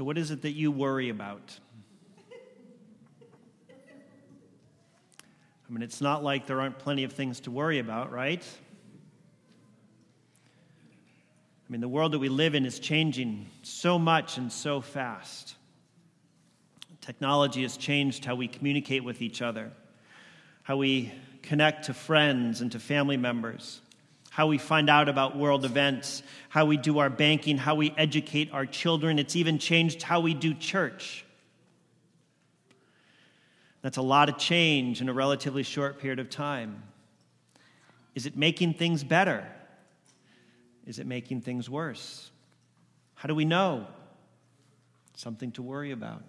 So what is it that you worry about? I mean, it's not like there aren't plenty of things to worry about, right? I mean, the world that we live in is changing so much and so fast. Technology has changed how we communicate with each other, how we connect to friends and to family members, how we find out about world events, how we do our banking, how we educate our children. It's even changed how we do church. That's a lot of change in a relatively short period of time. Is it making things better? Is it making things worse? How do we know? Something to worry about.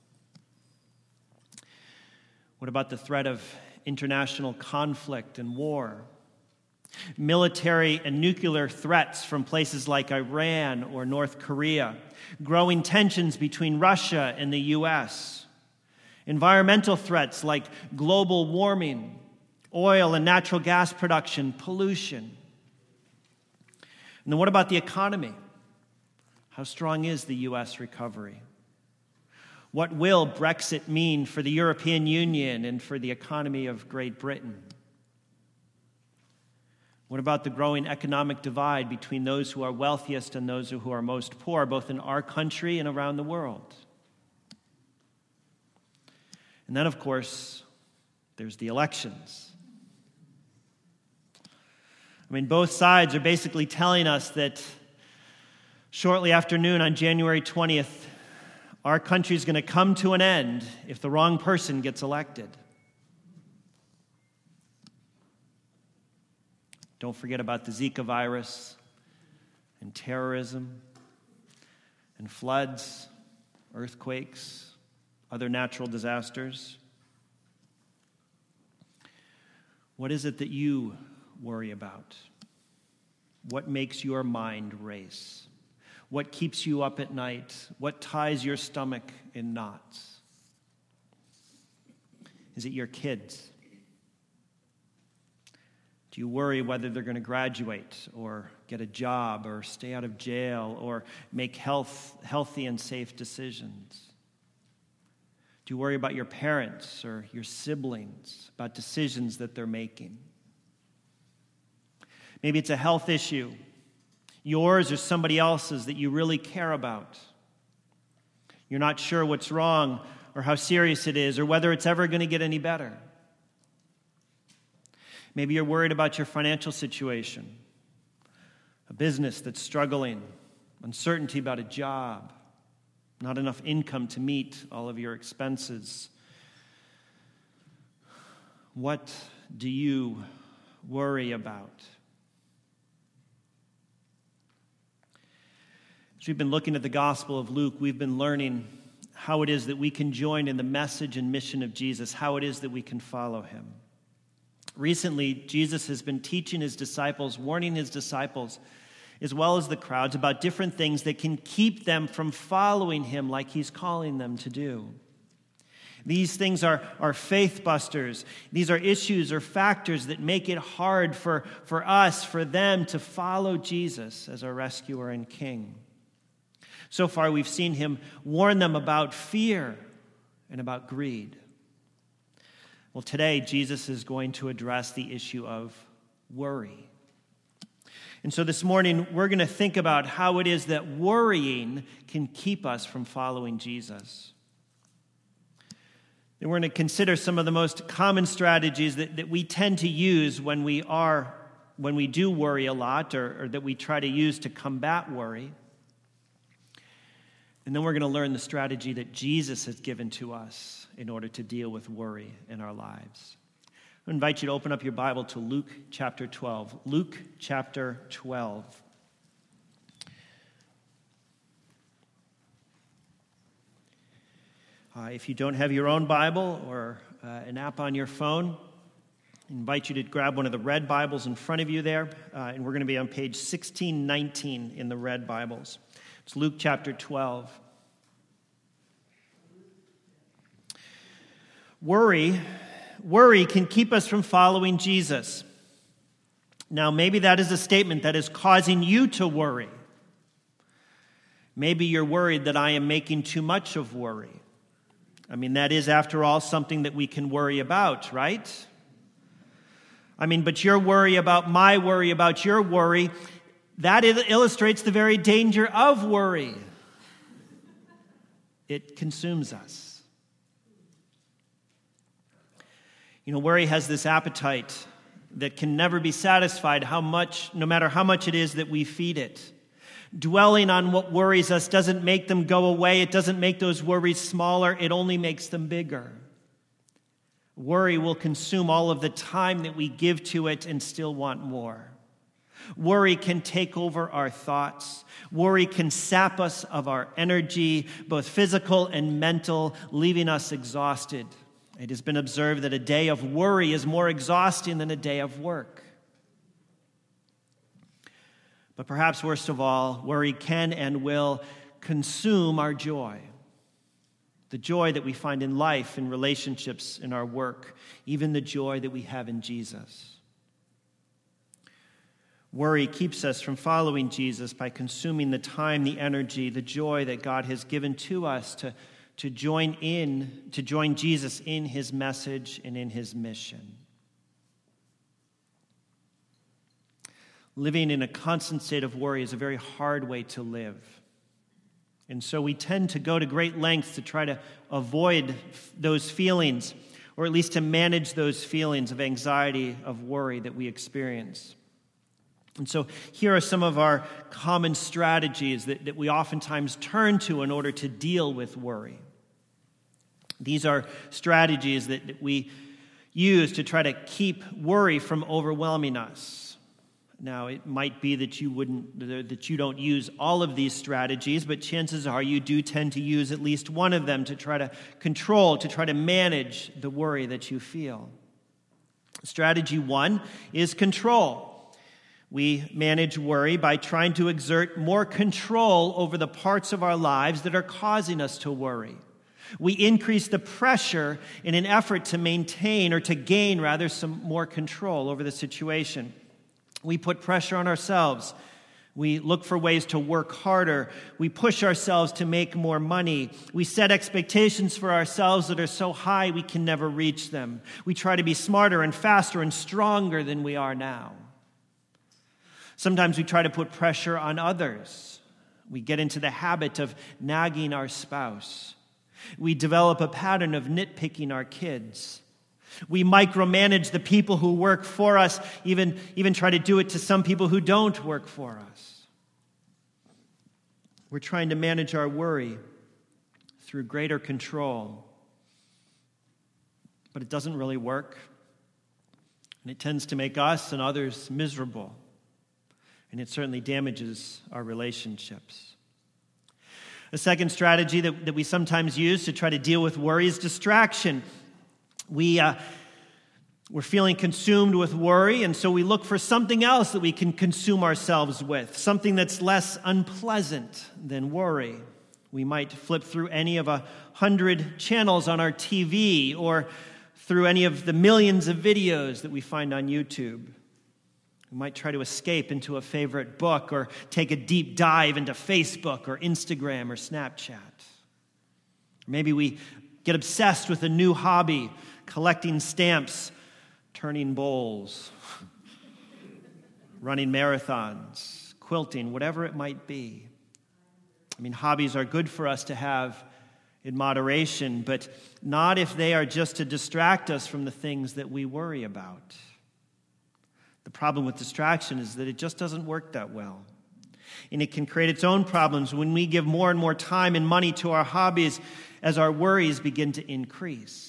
What about the threat of international conflict and war? Military and nuclear threats from places like Iran or North Korea. Growing tensions between Russia and the U.S. Environmental threats like global warming, oil and natural gas production, pollution. And then what about the economy? How strong is the U.S. recovery? What will Brexit mean for the European Union and for the economy of Great Britain? What about the growing economic divide between those who are wealthiest and those who are most poor, both in our country and around the world? And then, of course, there's the elections. I mean, both sides are basically telling us that shortly after noon on January 20th, our country is going to come to an end if the wrong person gets elected. Don't forget about the Zika virus and terrorism and floods, earthquakes, other natural disasters. What is it that you worry about? What makes your mind race? What keeps you up at night? What ties your stomach in knots? Is it your kids? Do you worry whether they're going to graduate or get a job or stay out of jail or make healthy and safe decisions? Do you worry about your parents or your siblings, about decisions that they're making? Maybe it's a health issue, yours or somebody else's, that you really care about. You're not sure what's wrong or how serious it is or whether it's ever going to get any better. Maybe you're worried about your financial situation, a business that's struggling, uncertainty about a job, not enough income to meet all of your expenses. What do you worry about? As we've been looking at the Gospel of Luke, we've been learning how it is that we can join in the message and mission of Jesus, how it is that we can follow him. Recently, Jesus has been teaching his disciples, warning his disciples, as well as the crowds, about different things that can keep them from following him like he's calling them to do. These things are faith busters. These are issues or factors that make it hard for us, for them, to follow Jesus as our rescuer and king. So far, we've seen him warn them about fear and about greed. Well, today, Jesus is going to address the issue of worry. And so this morning, we're going to think about how it is that worrying can keep us from following Jesus. And we're going to consider some of the most common strategies that we tend to use when we do worry a lot, or that we try to use to combat worry. And then we're going to learn the strategy that Jesus has given to us in order to deal with worry in our lives. I invite you to open up your Bible to Luke chapter 12. Luke chapter 12. If you don't have your own Bible or an app on your phone, I invite you to grab one of the red Bibles in front of you there, and we're going to be on page 1619 in the red Bibles. It's Luke chapter 12. Worry can keep us from following Jesus. Now, maybe that is a statement that is causing you to worry. Maybe you're worried that I am making too much of worry. I mean, that is, after all, something that we can worry about, right? I mean, but your worry about my worry about your worry, that illustrates the very danger of worry. It consumes us. You know, worry has this appetite that can never be satisfied no matter how much it is that we feed it. Dwelling on what worries us doesn't make them go away. It doesn't make those worries smaller. It only makes them bigger. Worry will consume all of the time that we give to it and still want more. Worry can take over our thoughts. Worry can sap us of our energy, both physical and mental, leaving us exhausted. It has been observed that a day of worry is more exhausting than a day of work. But perhaps worst of all, worry can and will consume our joy. The joy that we find in life, in relationships, in our work, even the joy that we have in Jesus. Worry keeps us from following Jesus by consuming the time, the energy, the joy that God has given to us to join Jesus in his message and in his mission. Living in a constant state of worry is a very hard way to live. And so we tend to go to great lengths to try to avoid those feelings, or at least to manage those feelings of anxiety, of worry that we experience. And so here are some of our common strategies that we oftentimes turn to in order to deal with worry. These are strategies that we use to try to keep worry from overwhelming us. Now, it might be that you don't use all of these strategies, but chances are you do tend to use at least one of them to try to control, to try to manage the worry that you feel. Strategy 1 is control. We manage worry by trying to exert more control over the parts of our lives that are causing us to worry. We increase the pressure in an effort to maintain, or to gain, rather, some more control over the situation. We put pressure on ourselves. We look for ways to work harder. We push ourselves to make more money. We set expectations for ourselves that are so high we can never reach them. We try to be smarter and faster and stronger than we are now. Sometimes we try to put pressure on others. We get into the habit of nagging our spouse. We develop a pattern of nitpicking our kids. We micromanage the people who work for us, even try to do it to some people who don't work for us. We're trying to manage our worry through greater control. But it doesn't really work. And it tends to make us and others miserable. And it certainly damages our relationships. A second strategy that we sometimes use to try to deal with worry is distraction. We're feeling consumed with worry, and so we look for something else that we can consume ourselves with, something that's less unpleasant than worry. We might flip through any of 100 channels on our TV, or through any of the millions of videos that we find on YouTube. We might try to escape into a favorite book, or take a deep dive into Facebook or Instagram or Snapchat. Maybe we get obsessed with a new hobby, collecting stamps, turning bowls, running marathons, quilting, whatever it might be. I mean, hobbies are good for us to have in moderation, but not if they are just to distract us from the things that we worry about. The problem with distraction is that it just doesn't work that well. And it can create its own problems when we give more and more time and money to our hobbies as our worries begin to increase.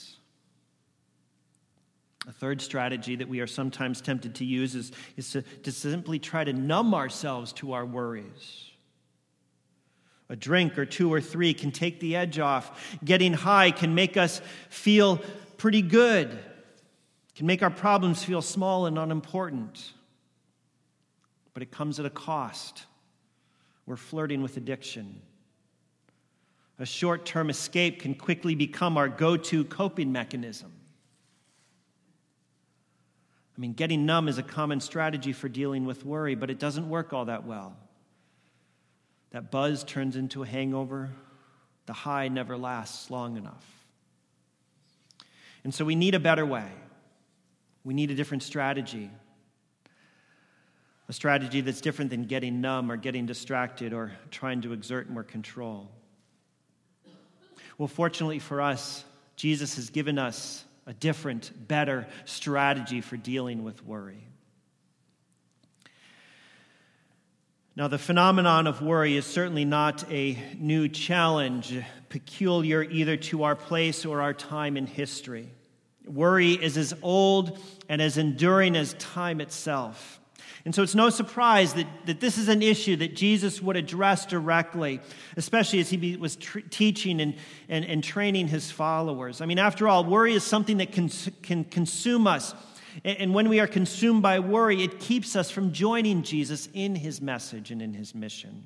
A third strategy that we are sometimes tempted to use is to simply try to numb ourselves to our worries. A drink or 2 or 3 can take the edge off. Getting high can make us feel pretty good. It can make our problems feel small and unimportant. But it comes at a cost. We're flirting with addiction. A short-term escape can quickly become our go-to coping mechanism. I mean, getting numb is a common strategy for dealing with worry, but it doesn't work all that well. That buzz turns into a hangover. The high never lasts long enough. And so we need a better way. We need a different strategy. A strategy that's different than getting numb or getting distracted or trying to exert more control. Well, fortunately for us, Jesus has given us a different, better strategy for dealing with worry. Now, the phenomenon of worry is certainly not a new challenge, peculiar either to our place or our time in history. Worry is as old and as enduring as time itself. And so it's no surprise that this is an issue that Jesus would address directly, especially as he was teaching and training his followers. I mean, after all, worry is something that can consume us. And when we are consumed by worry, it keeps us from joining Jesus in his message and in his mission.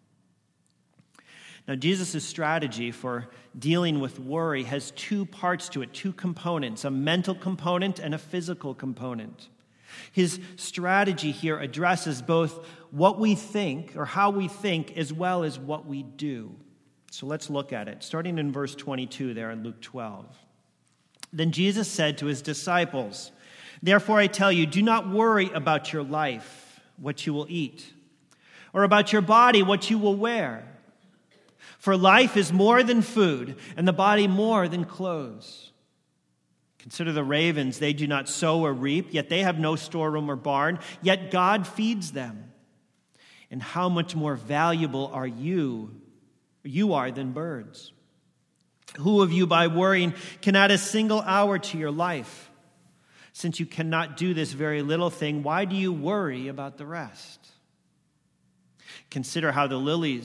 Now, Jesus' strategy for dealing with worry has two parts to it, two components, a mental component and a physical component. His strategy here addresses both what we think, or how we think, as well as what we do. So let's look at it, starting in verse 22 there in Luke 12. Then Jesus said to his disciples, "Therefore I tell you, do not worry about your life, what you will eat, or about your body, what you will wear. For life is more than food, and the body more than clothes. Consider the ravens, they do not sow or reap, yet they have no storeroom or barn, yet God feeds them. And how much more valuable are you than birds? Who of you by worrying can add a single hour to your life? Since you cannot do this very little thing, why do you worry about the rest? Consider how the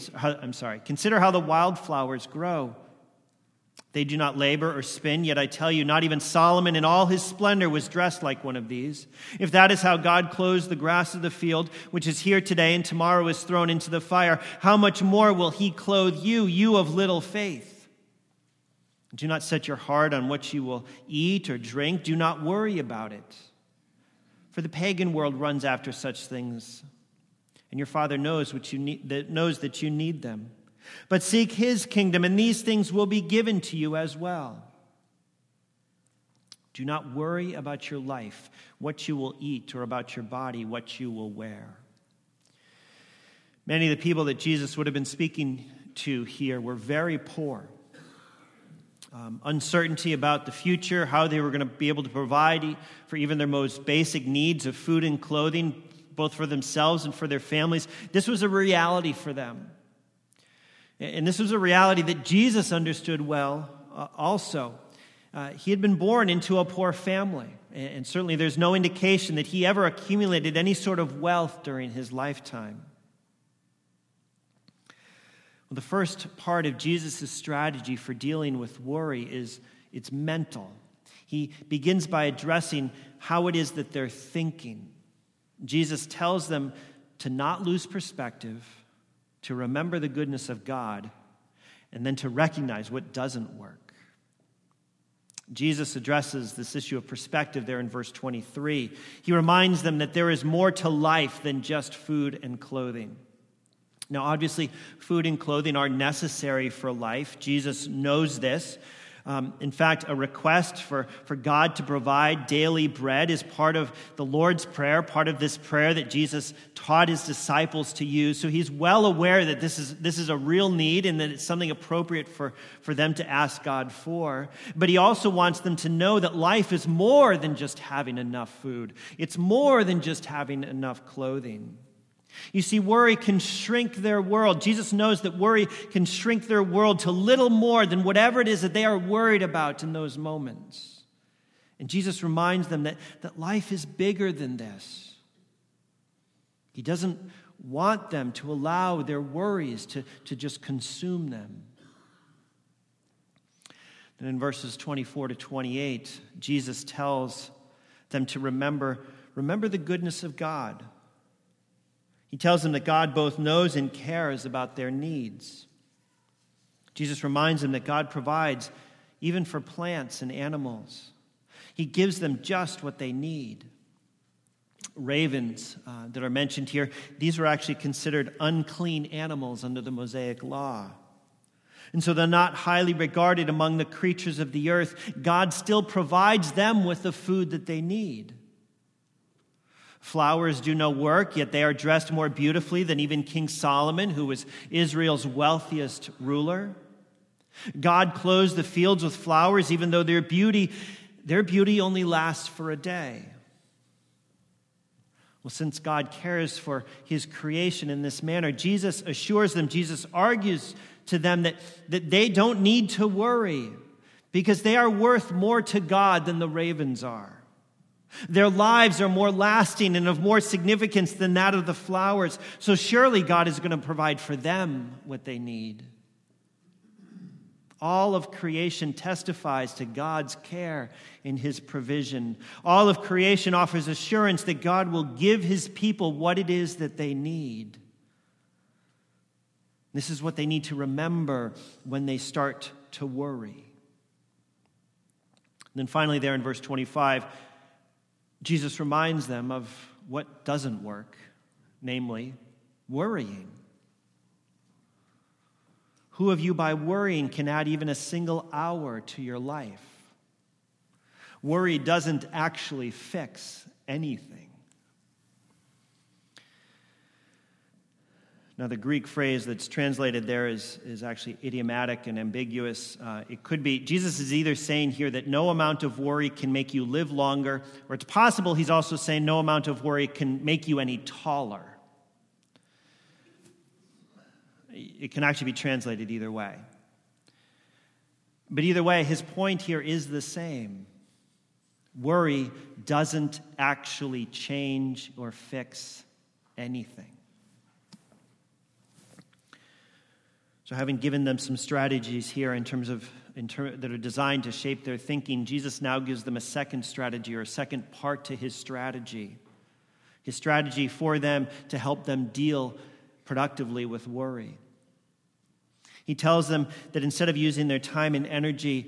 wildflowers grow. They do not labor or spin, yet I tell you, not even Solomon in all his splendor was dressed like one of these. If that is how God clothes the grass of the field, which is here today and tomorrow is thrown into the fire, how much more will he clothe you, you of little faith? Do not set your heart on what you will eat or drink. Do not worry about it. For the pagan world runs after such things, and your Father knows that you need them. But seek his kingdom, and these things will be given to you as well. Do not worry about your life, what you will eat, or about your body, what you will wear." Many of the people that Jesus would have been speaking to here were very poor. Uncertainty about the future, how they were going to be able to provide for even their most basic needs of food and clothing, both for themselves and for their families. This was a reality for them. And this was a reality that Jesus understood well also. He had been born into a poor family, and certainly there's no indication that he ever accumulated any sort of wealth during his lifetime. Well, the first part of Jesus' strategy for dealing with worry is it's mental. He begins by addressing how it is that they're thinking. Jesus tells them to not lose perspective, to remember the goodness of God, and then to recognize what doesn't work. Jesus addresses this issue of perspective there in verse 23. He reminds them that there is more to life than just food and clothing. Now, obviously, food and clothing are necessary for life. Jesus knows this. In fact, a request for God to provide daily bread is part of the Lord's Prayer, part of this prayer that Jesus taught his disciples to use. So he's well aware that this is a real need and that it's something appropriate for them to ask God for. But he also wants them to know that life is more than just having enough food. It's more than just having enough clothing. You see, worry can shrink their world. Jesus knows that worry can shrink their world to little more than whatever it is that they are worried about in those moments. And Jesus reminds them that life is bigger than this. He doesn't want them to allow their worries to just consume them. And in verses 24 to 28, Jesus tells them to remember the goodness of God. He tells them that God both knows and cares about their needs. Jesus reminds them that God provides even for plants and animals. He gives them just what they need. ravens that are mentioned here, these were actually considered unclean animals under the Mosaic law. And so they're not highly regarded among the creatures of the earth. God still provides them with the food that they need. Flowers do no work, yet they are dressed more beautifully than even King Solomon, who was Israel's wealthiest ruler. God clothes the fields with flowers, even though their beauty only lasts for a day. Well, since God cares for his creation in this manner, Jesus assures them, Jesus argues to them that they don't need to worry because they are worth more to God than the ravens are. Their lives are more lasting and of more significance than that of the flowers. So surely God is going to provide for them what they need. All of creation testifies to God's care in his provision. All of creation offers assurance that God will give his people what it is that they need. This is what they need to remember when they start to worry. And then finally there in verse 25, Jesus reminds them of what doesn't work, namely worrying. Who of you by worrying can add even a single hour to your life? Worry doesn't actually fix anything. Now, the Greek phrase that's translated there is actually idiomatic and ambiguous. It could be, Jesus is either saying here that no amount of worry can make you live longer, or it's possible he's also saying no amount of worry can make you any taller. It can actually be translated either way. But either way, his point here is the same. Worry doesn't actually change or fix anything. So having given them some strategies here that are designed to shape their thinking, Jesus now gives them a second strategy or a second part to his strategy. His strategy for them to help them deal productively with worry. He tells them that instead of wasting their time and energy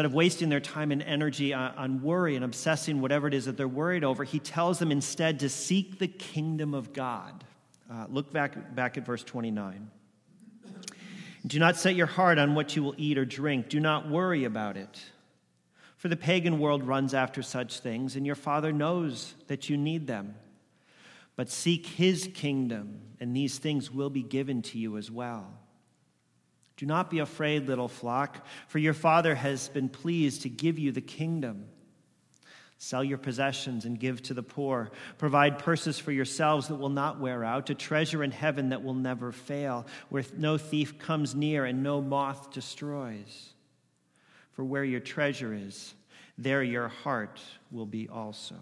on worry and obsessing whatever it is that they're worried over, he tells them instead to seek the kingdom of God. Look back at verse 29. Do not set your heart on what you will eat or drink. Do not worry about it. For the pagan world runs after such things, and your Father knows that you need them. But seek his kingdom, and these things will be given to you as well. Do not be afraid, little flock, for your Father has been pleased to give you the kingdom. Sell your possessions and give to the poor. Provide purses for yourselves that will not wear out, a treasure in heaven that will never fail, where no thief comes near and no moth destroys. For where your treasure is, there your heart will be also.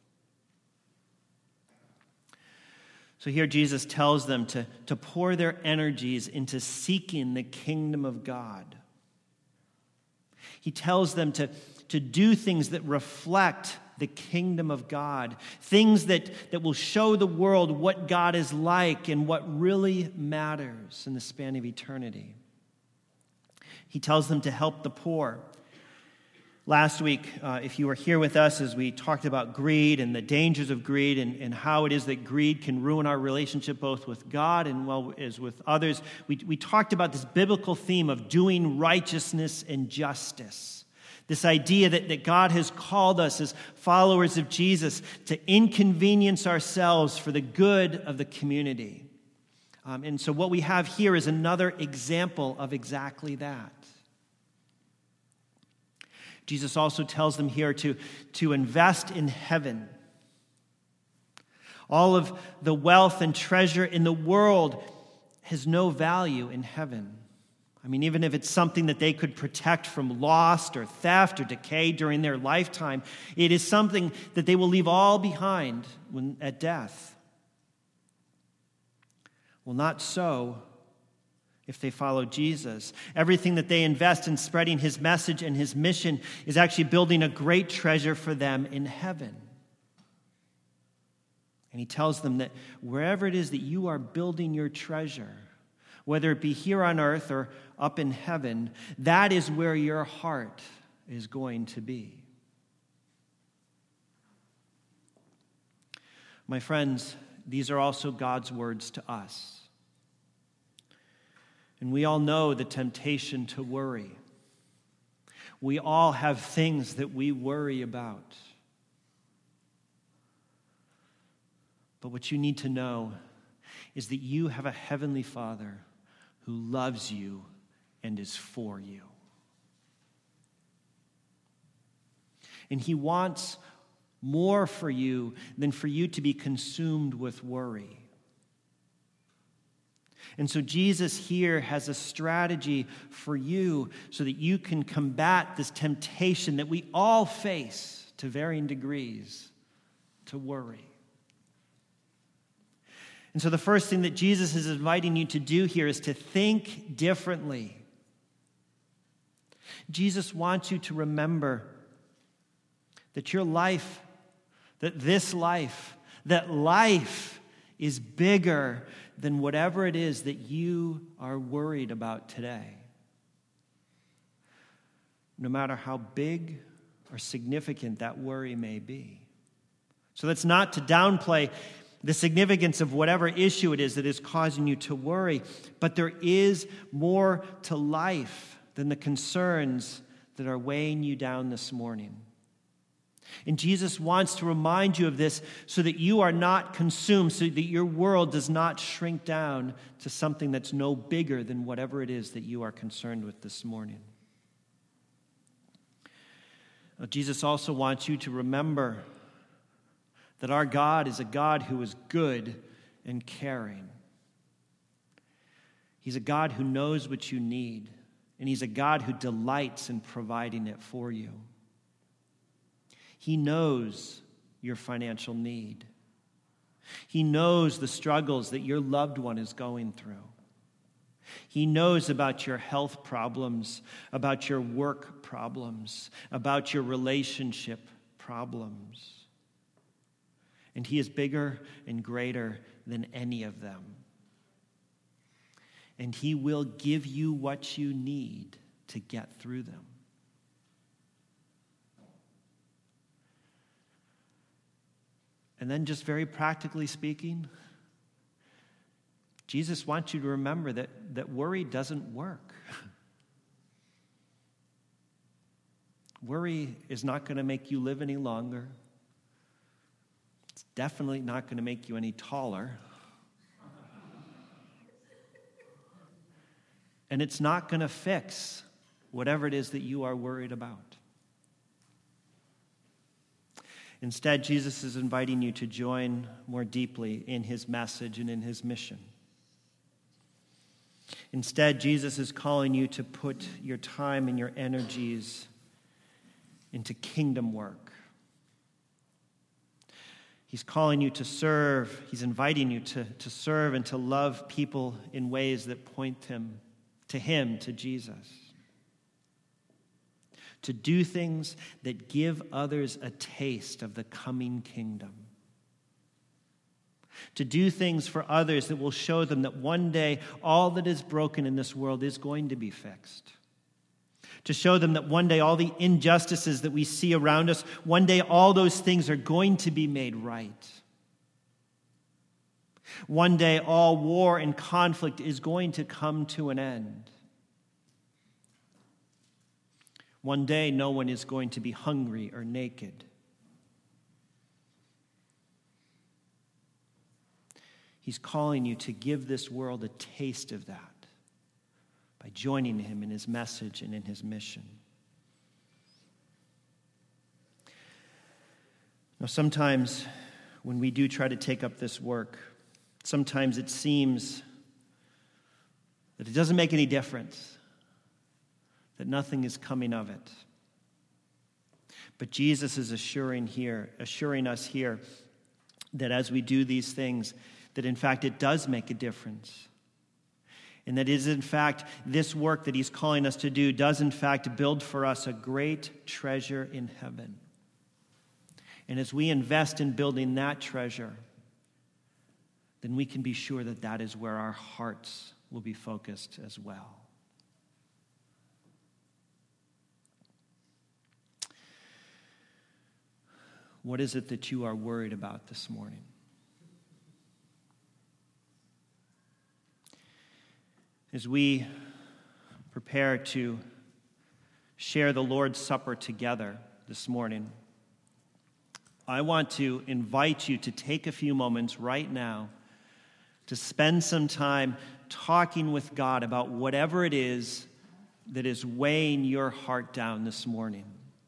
So here Jesus tells them to pour their energies into seeking the kingdom of God. He tells them to do things that reflect the kingdom of God, things that will show the world what God is like and what really matters in the span of eternity. He tells them to help the poor. Last week, if you were here with us as we talked about greed and the dangers of greed and how it is that greed can ruin our relationship both with God and as with others, we talked about this biblical theme of doing righteousness and justice. This idea that God has called us as followers of Jesus to inconvenience ourselves for the good of the community. And so what we have here is another example of exactly that. Jesus also tells them here to invest in heaven. All of the wealth and treasure in the world has no value in heaven. I mean, even if it's something that they could protect from loss or theft or decay during their lifetime, it is something that they will leave all behind at death. Well, not so if they follow Jesus. Everything that they invest in spreading his message and his mission is actually building a great treasure for them in heaven. And he tells them that wherever it is that you are building your treasure, whether it be here on earth or up in heaven, that is where your heart is going to be. My friends, these are also God's words to us. And we all know the temptation to worry. We all have things that we worry about. But what you need to know is that you have a heavenly Father who loves you and is for you. And he wants more for you than for you to be consumed with worry. And so Jesus here has a strategy for you so that you can combat this temptation that we all face to varying degrees to worry. And so the first thing that Jesus is inviting you to do here is to think differently. Jesus wants you to remember that your life, that life is bigger than whatever it is that you are worried about today. No matter how big or significant that worry may be. So that's not to downplay the significance of whatever issue it is that is causing you to worry, but there is more to life than the concerns that are weighing you down this morning. And Jesus wants to remind you of this so that you are not consumed, so that your world does not shrink down to something that's no bigger than whatever it is that you are concerned with this morning. Jesus also wants you to remember that our God is a God who is good and caring. He's a God who knows what you need, and he's a God who delights in providing it for you. He knows your financial need. He knows the struggles that your loved one is going through. He knows about your health problems, about your work problems, about your relationship problems. And he is bigger and greater than any of them. And he will give you what you need to get through them. And then just very practically speaking, Jesus wants you to remember that worry doesn't work. Worry is not going to make you live any longer. It's definitely not going to make you any taller. And it's not going to fix whatever it is that you are worried about. Instead, Jesus is inviting you to join more deeply in his message and in his mission. Instead, Jesus is calling you to put your time and your energies into kingdom work. He's calling you to serve. He's inviting you to serve and to love people in ways that point them to him, to Jesus. To do things that give others a taste of the coming kingdom. To do things for others that will show them that one day all that is broken in this world is going to be fixed. To show them that one day all the injustices that we see around us, one day all those things are going to be made right. One day all war and conflict is going to come to an end. One day, no one is going to be hungry or naked. He's calling you to give this world a taste of that by joining him in his message and in his mission. Now, sometimes when we do try to take up this work, sometimes it seems that it doesn't make any difference, that nothing is coming of it. But Jesus is assuring us here that as we do these things, that in fact it does make a difference. And that is in fact this work that he's calling us to do does in fact build for us a great treasure in heaven. And as we invest in building that treasure, then we can be sure that that is where our hearts will be focused as well. What is it that you are worried about this morning? As we prepare to share the Lord's Supper together this morning, I want to invite you to take a few moments right now to spend some time talking with God about whatever it is that is weighing your heart down this morning.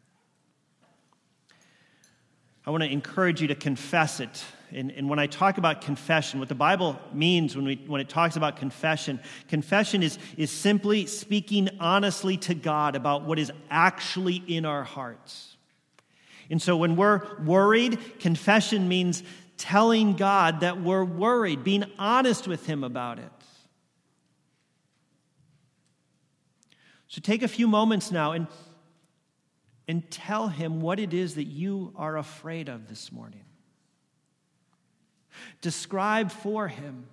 I want to encourage you to confess it. And when I talk about confession, what the Bible means when it talks about confession is simply speaking honestly to God about what is actually in our hearts. And so when we're worried, confession means telling God that we're worried, being honest with Him about it. So take a few moments now and tell Him what it is that you are afraid of this morning. Describe for Him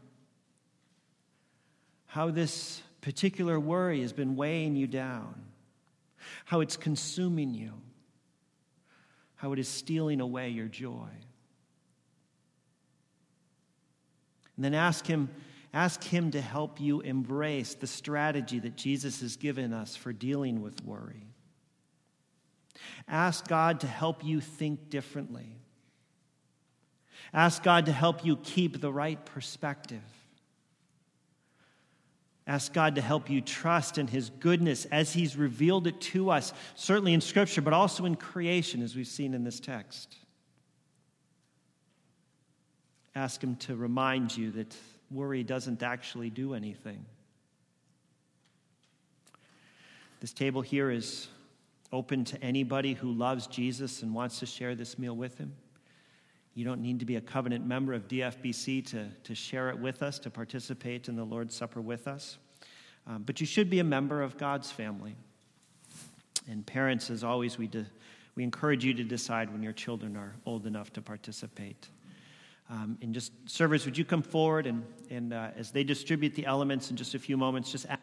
how this particular worry has been weighing you down, how it's consuming you, how it is stealing away your joy. And then ask Him to help you embrace the strategy that Jesus has given us for dealing with worry. Ask God to help you think differently. Ask God to help you keep the right perspective. Ask God to help you trust in His goodness as He's revealed it to us, certainly in Scripture, but also in creation, as we've seen in this text. Ask Him to remind you that worry doesn't actually do anything. This table here is open to anybody who loves Jesus and wants to share this meal with Him. You don't need to be a covenant member of DFBC to share it with us, to participate in the Lord's Supper with us. But you should be a member of God's family. And parents, as always, we encourage you to decide when your children are old enough to participate. And just servers, would you come forward and as they distribute the elements in just a few moments, just ask